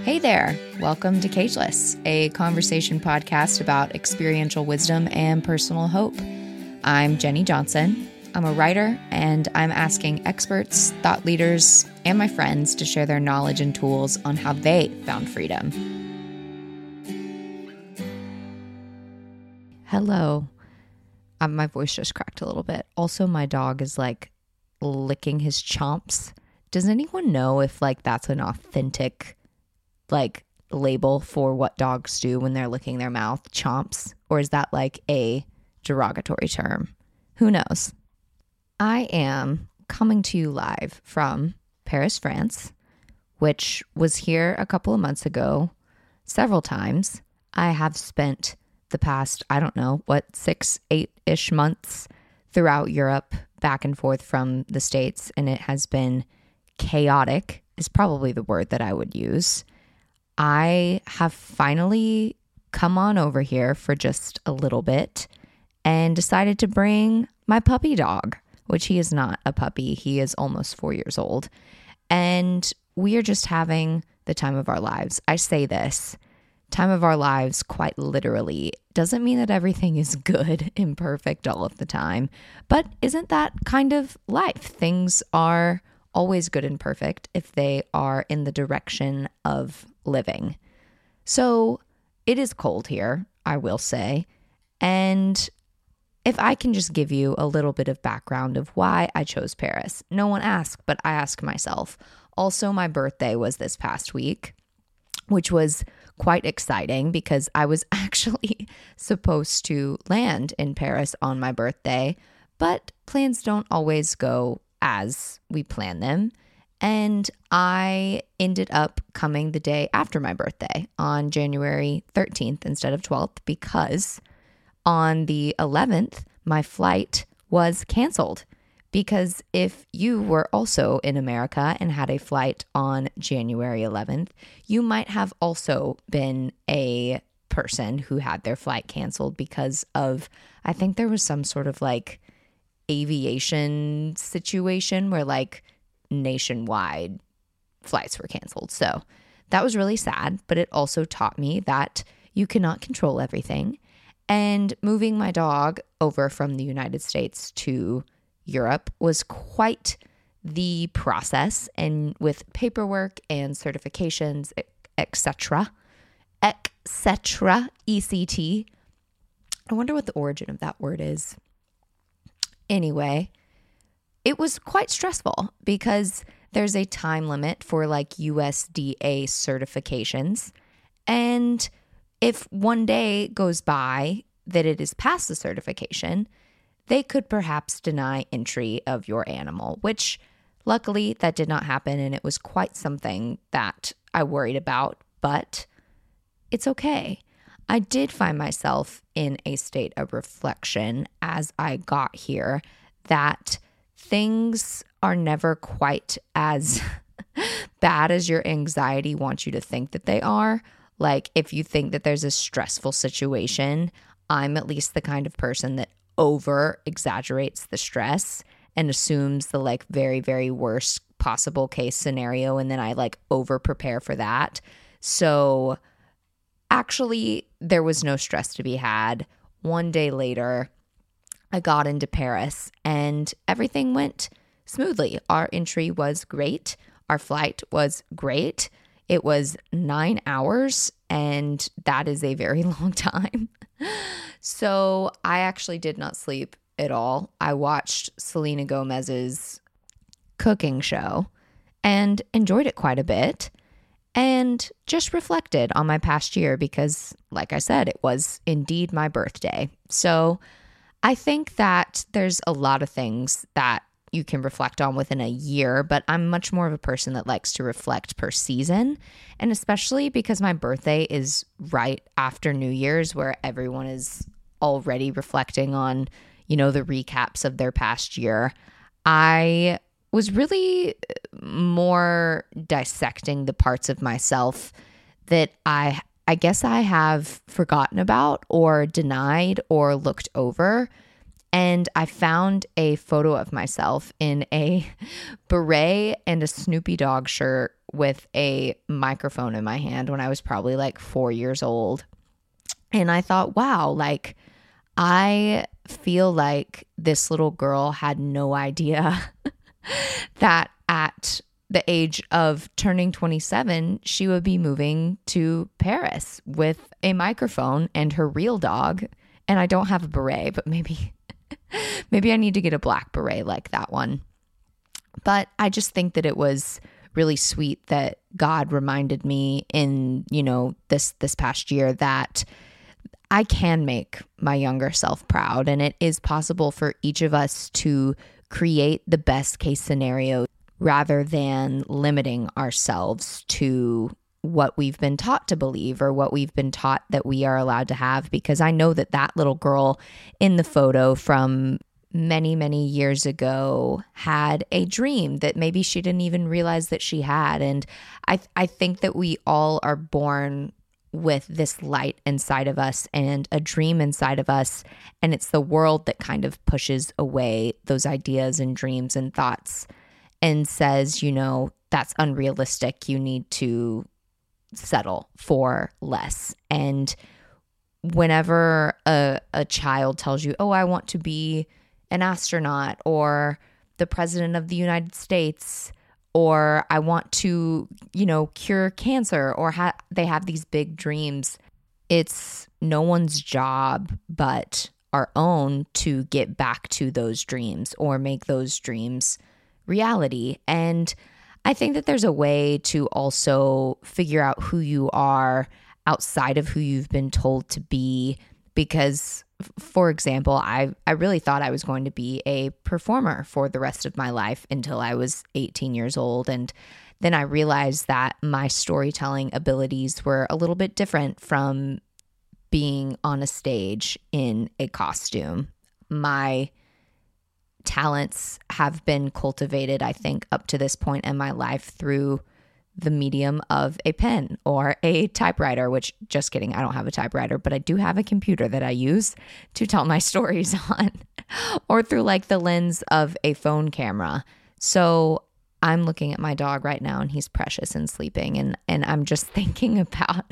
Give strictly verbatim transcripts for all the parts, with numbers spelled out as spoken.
Hey there, welcome to Cageless, a conversation podcast about experiential wisdom and personal hope. I'm Jenny Johnson. I'm a writer, and I'm asking experts, thought leaders, and my friends to share their knowledge and tools on how they found freedom. Hello. Um, my voice just cracked a little bit. Also, my dog is like licking his chomps. Does anyone know if like that's an authentic like label for what dogs do when they're licking their mouth, chomps, or is that like a derogatory term? Who knows? I am coming to you live from Paris, France, which was here a couple of months ago, several times. I have spent the past, I don't know, what, six, eight-ish months throughout Europe, back and forth from the States, and it has been chaotic, is probably the word that I would use. I have finally come on over here for just a little bit and decided to bring my puppy dog, which he is not a puppy. He is almost four years old. And we are just having the time of our lives. I say this, time of our lives quite literally. Doesn't mean that everything is good and perfect all of the time, but isn't that kind of life? Things are always good and perfect if they are in the direction of living. So it is cold here, I will say. And if I can just give you a little bit of background of why I chose Paris. No one asked, but I ask myself. Also, my birthday was this past week, which was quite exciting because I was actually supposed to land in Paris on my birthday, but plans don't always go as we plan them. And I ended up coming the day after my birthday on January thirteenth instead of twelfth because on the eleventh, my flight was canceled. Because if you were also in America and had a flight on January eleventh, you might have also been a person who had their flight canceled because of, I think there was some sort of like aviation situation where like nationwide flights were canceled. So that was really sad, but it also taught me that you cannot control everything. And moving my dog over from the United States to Europe was quite the process, and with paperwork and certifications, et cetera, et cetera, E C T. I wonder what the origin of that word is. Anyway, it was quite stressful because there's a time limit for like U S D A certifications. And if one day goes by that it is past the certification, they could perhaps deny entry of your animal, which luckily that did not happen. And it was quite something that I worried about, but it's okay. I did find myself in a state of reflection as I got here that things are never quite as bad as your anxiety wants you to think that they are. Like if you think that there's a stressful situation, I'm at least the kind of person that over exaggerates the stress and assumes the like very, very worst possible case scenario. And then I like over prepare for that. So actually, there was no stress to be had. One day later, I got into Paris and everything went smoothly. Our entry was great. Our flight was great. It was nine hours, and that is a very long time. So I actually did not sleep at all. I watched Selena Gomez's cooking show and enjoyed it quite a bit. And just reflected on my past year because, like I said, it was indeed my birthday. So I think that there's a lot of things that you can reflect on within a year, but I'm much more of a person that likes to reflect per season. And especially because my birthday is right after New Year's, where everyone is already reflecting on, you know, the recaps of their past year. I was really more dissecting the parts of myself that I I guess I have forgotten about or denied or looked over. And I found a photo of myself in a beret and a Snoopy Dog shirt with a microphone in my hand when I was probably like four years old. And I thought, wow, like I feel like this little girl had no idea that at the age of turning twenty-seven, she would be moving to Paris with a microphone and her real dog. And I don't have a beret, but maybe, maybe I need to get a black beret like that one. But I just think that it was really sweet that God reminded me in, you know, this, this past year that I can make my younger self proud. And it is possible for each of us to create the best case scenario rather than limiting ourselves to what we've been taught to believe or what we've been taught that we are allowed to have. Because I know that that little girl in the photo from many, many years ago had a dream that maybe she didn't even realize that she had. And I, I think that we all are born with this light inside of us and a dream inside of us. And it's the world that kind of pushes away those ideas and dreams and thoughts and says, you know, that's unrealistic. You need to settle for less. And whenever a, a child tells you, oh, I want to be an astronaut or the president of the United States, or I want to, you know, cure cancer, or ha- they have these big dreams, it's no one's job but our own to get back to those dreams or make those dreams reality. And I think that there's a way to also figure out who you are outside of who you've been told to be. Because, for example, I, I really thought I was going to be a performer for the rest of my life until I was eighteen years old. And then I realized that my storytelling abilities were a little bit different from being on a stage in a costume. My talents have been cultivated, I think, up to this point in my life through the medium of a pen or a typewriter, which, just kidding, I don't have a typewriter, but I do have a computer that I use to tell my stories on, or through like the lens of a phone camera. So I'm looking at my dog right now and he's precious and sleeping. And, and I'm just thinking about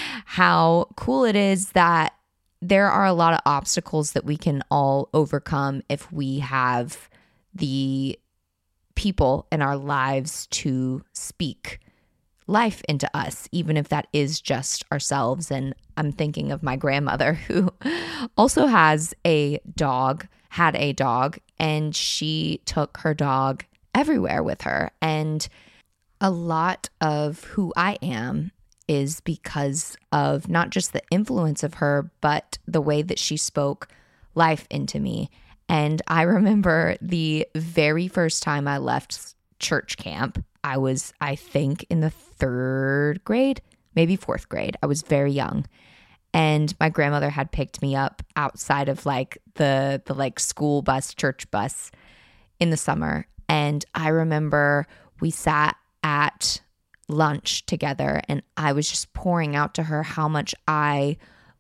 how cool it is that there are a lot of obstacles that we can all overcome if we have the people in our lives to speak life into us, even if that is just ourselves. And I'm thinking of my grandmother, who also has a dog, had a dog, and she took her dog everywhere with her. And a lot of who I am is because of not just the influence of her, but the way that she spoke life into me. And I remember the very first time I left church camp, I was, I think, in the third grade, maybe fourth grade. I was very young. And my grandmother had picked me up outside of like the, the like school bus, church bus in the summer. And I remember we sat at lunch together and I was just pouring out to her how much I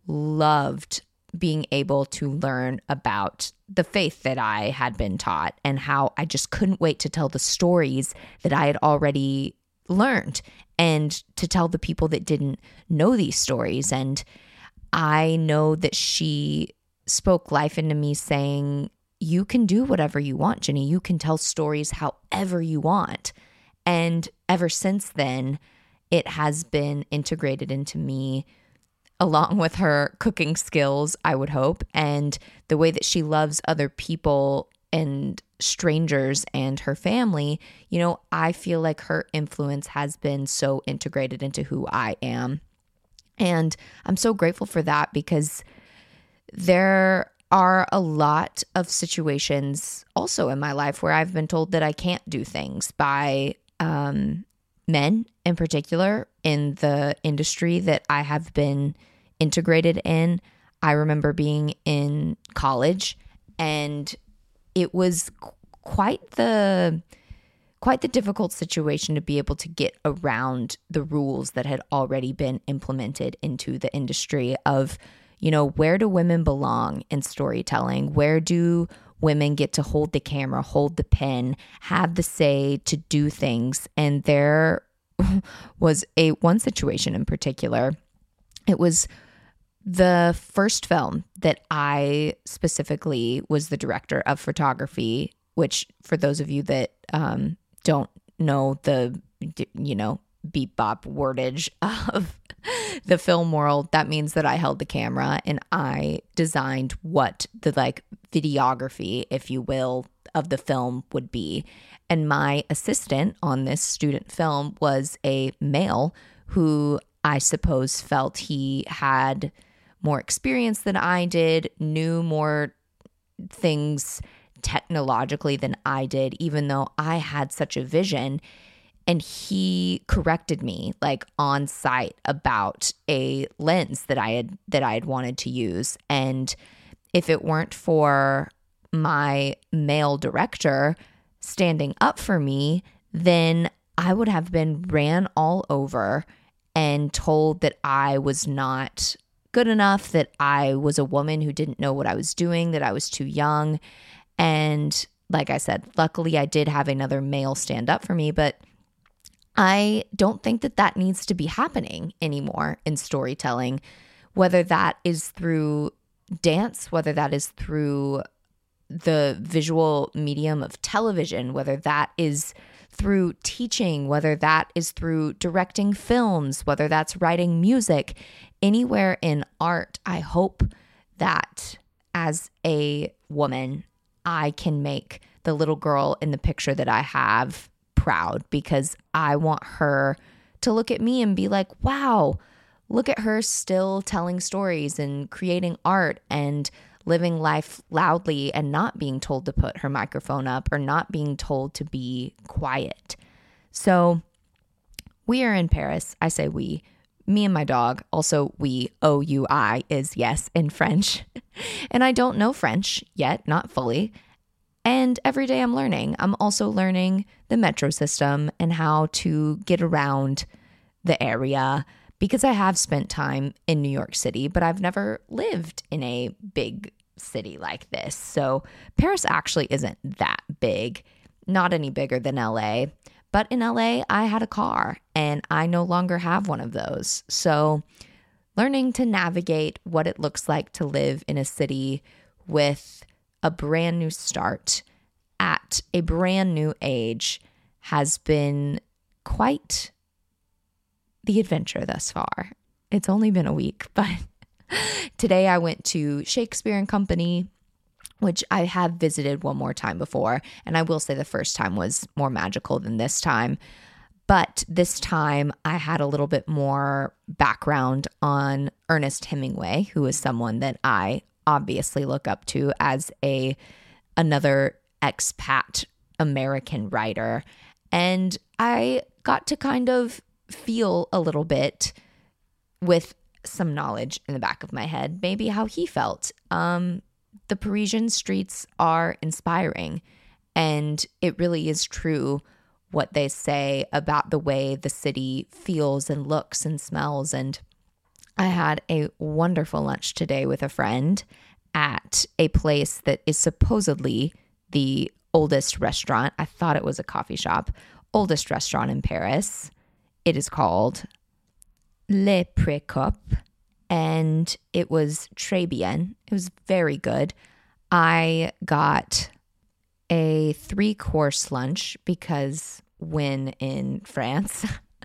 loved being able to learn about the faith that I had been taught and how I just couldn't wait to tell the stories that I had already learned and to tell the people that didn't know these stories. And I know that she spoke life into me saying, you can do whatever you want, Jenny. You can tell stories however you want. And ever since then, it has been integrated into me, along with her cooking skills, I would hope, and the way that she loves other people and strangers and her family. You know, I feel like her influence has been so integrated into who I am. And I'm so grateful for that, because there are a lot of situations also in my life where I've been told that I can't do things by um, men in particular in the industry that I have been integrated in. I remember being in college and it was quite the quite the difficult situation to be able to get around the rules that had already been implemented into the industry of, you know, where do women belong in storytelling? Where do women get to hold the camera, hold the pen, have the say to do things? And there was a one situation in particular. It was the first film that I specifically was the director of photography, which for those of you that um, don't know the, you know, beep bop wordage of the film world, that means that I held the camera and I designed what the like videography, if you will, of the film would be. And my assistant on this student film was a male who I suppose felt he had more experience than I did, knew more things technologically than I did, even though I had such a vision. And he corrected me like on site about a lens that I had that I had wanted to use. And if it weren't for my male director standing up for me, then I would have been ran all over and told that I was not good enough, that I was a woman who didn't know what I was doing, that I was too young. And like I said, luckily I did have another male stand up for me, but I don't think that that needs to be happening anymore in storytelling, whether that is through dance, whether that is through the visual medium of television, whether that is through teaching, whether that is through directing films, whether that's writing music, anywhere in art. I hope that as a woman, I can make the little girl in the picture that I have proud, because I want her to look at me and be like, wow, look at her still telling stories and creating art and living life loudly and not being told to put her microphone up or not being told to be quiet. So we are in Paris. I say we, me and my dog. Also, we, O U I is yes in French. And I don't know French yet, not fully. And every day I'm learning. I'm also learning the metro system and how to get around the area, because I have spent time in New York City, but I've never lived in a big city like this. So Paris actually isn't that big, not any bigger than L A. But in L A, I had a car and I no longer have one of those. So learning to navigate what it looks like to live in a city with a brand new start at a brand new age has been quite the adventure thus far. It's only been a week, but today I went to Shakespeare and Company, which I have visited one more time before. And I will say the first time was more magical than this time. But this time I had a little bit more background on Ernest Hemingway, who is someone that I obviously look up to as a another expat American writer. And I got to kind of feel a little bit with some knowledge in the back of my head, maybe how he felt. Um, the Parisian streets are inspiring, and it really is true what they say about the way the city feels and looks and smells. And I had a wonderful lunch today with a friend at a place that is supposedly the oldest restaurant. I thought it was a coffee shop. Oldest restaurant in Paris. It is called Le Précope, and it was très bien. It was very good. I got a three-course lunch because when in France,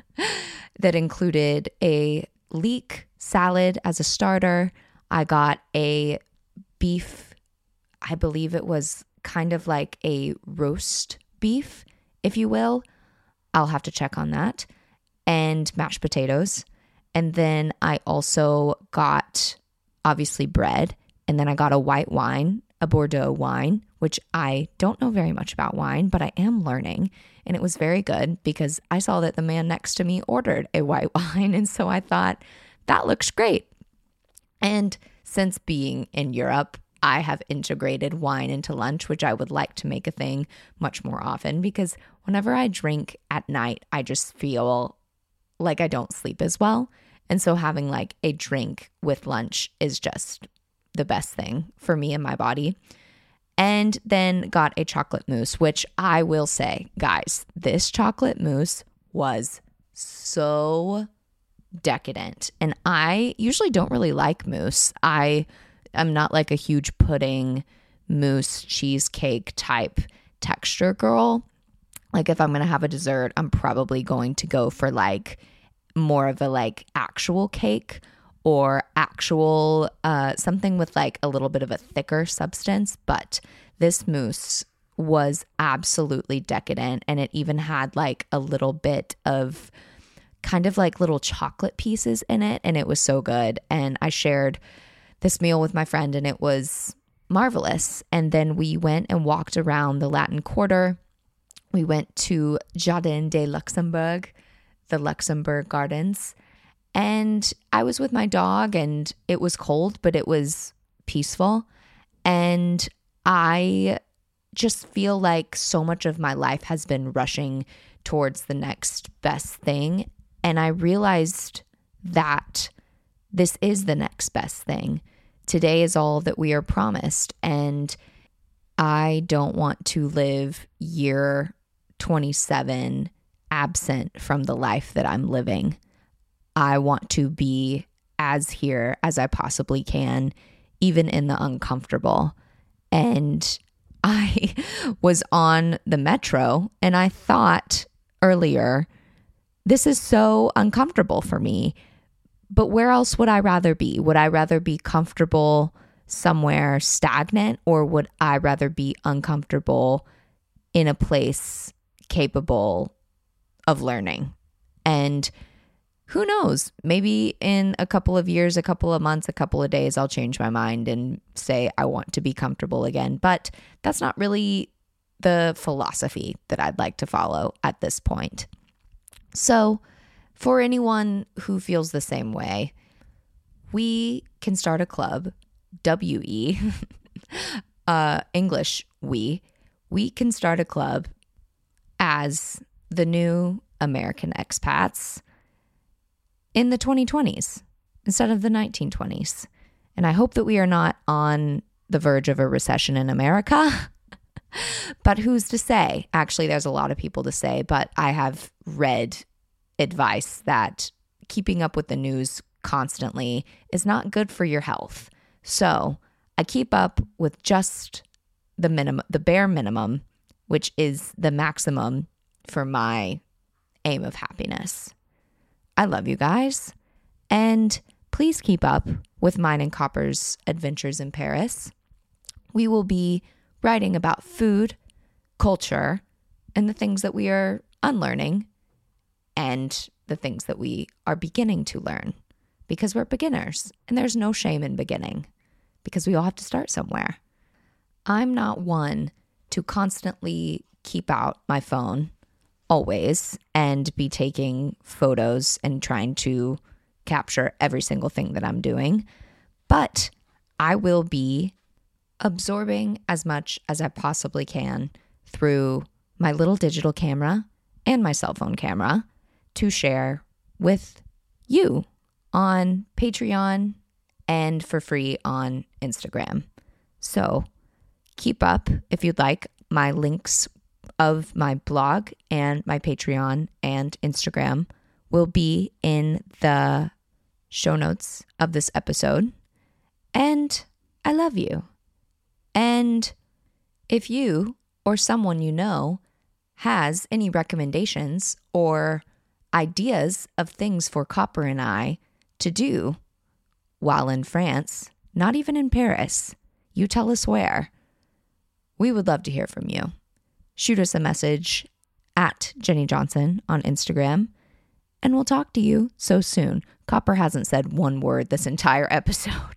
that included a leek salad as a starter. I got a beef, I believe it was kind of like a roast beef, if you will. I'll have to check on that. And mashed potatoes. And then I also got, obviously, bread. And then I got a white wine, a Bordeaux wine, which I don't know very much about wine, but I am learning. And it was very good because I saw that the man next to me ordered a white wine. And so I thought, that looks great. And since being in Europe, I have integrated wine into lunch, which I would like to make a thing much more often, because whenever I drink at night, I just feel like I don't sleep as well. And so having like a drink with lunch is just the best thing for me and my body. And then got a chocolate mousse, which I will say, guys, this chocolate mousse was so decadent. And I usually don't really like mousse. I am not like a huge pudding, mousse, cheesecake type texture girl. Like if I'm going to have a dessert, I'm probably going to go for like more of a like actual cake or actual uh, something with like a little bit of a thicker substance. But this mousse was absolutely decadent, and it even had like a little bit of kind of like little chocolate pieces in it, and it was so good. And I shared this meal with my friend, and it was marvelous. And then we went and walked around the Latin Quarter. We went to Jardin de Luxembourg, the Luxembourg Gardens, and I was with my dog, and it was cold, but it was peaceful. And I just feel like so much of my life has been rushing towards the next best thing. And I realized that this is the next best thing. Today is all that we are promised. And I don't want to live year twenty-seven absent from the life that I'm living. I want to be as here as I possibly can, even in the uncomfortable. And I was on the metro, and I thought earlier, this is so uncomfortable for me, but where else would I rather be? Would I rather be comfortable somewhere stagnant, or would I rather be uncomfortable in a place capable of learning? And who knows, maybe in a couple of years, a couple of months, a couple of days, I'll change my mind and say I want to be comfortable again. But that's not really the philosophy that I'd like to follow at this point. So for anyone who feels the same way, we can start a club, W E, uh, English we, we can start a club as the new American expats in the twenty twenties instead of the nineteen twenties. And I hope that we are not on the verge of a recession in America. But who's to say? Actually, there's a lot of people to say, but I have read advice that keeping up with the news constantly is not good for your health. So I keep up with just the minimum, the bare minimum, which is the maximum for my aim of happiness. I love you guys, and please keep up with mine and Copper's adventures in Paris. We will be writing about food, culture, and the things that we are unlearning, and the things that we are beginning to learn, because we're beginners, and there's no shame in beginning, because we all have to start somewhere. I'm not one to constantly keep out my phone always and be taking photos and trying to capture every single thing that I'm doing, but I will be absorbing as much as I possibly can through my little digital camera and my cell phone camera to share with you on Patreon and for free on Instagram. So keep up if you'd like. My links of my blog and my Patreon and Instagram will be in the show notes of this episode. And I love you. And if you or someone you know has any recommendations or ideas of things for Copper and I to do while in France, not even in Paris, you tell us where. We would love to hear from you. Shoot us a message at Jenny Johnson on Instagram, and we'll talk to you so soon. Copper hasn't said one word this entire episode,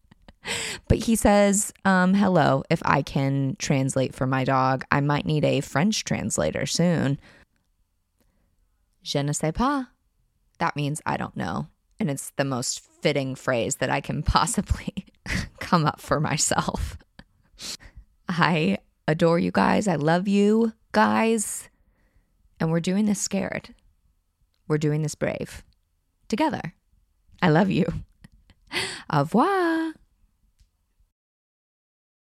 but he says, um, hello, if I can translate for my dog. I might need a French translator soon. Je ne sais pas. That means I don't know. And it's the most fitting phrase that I can possibly come up for myself. I adore you guys. I love you guys. And we're doing this scared. We're doing this brave. Together. I love you. Au revoir.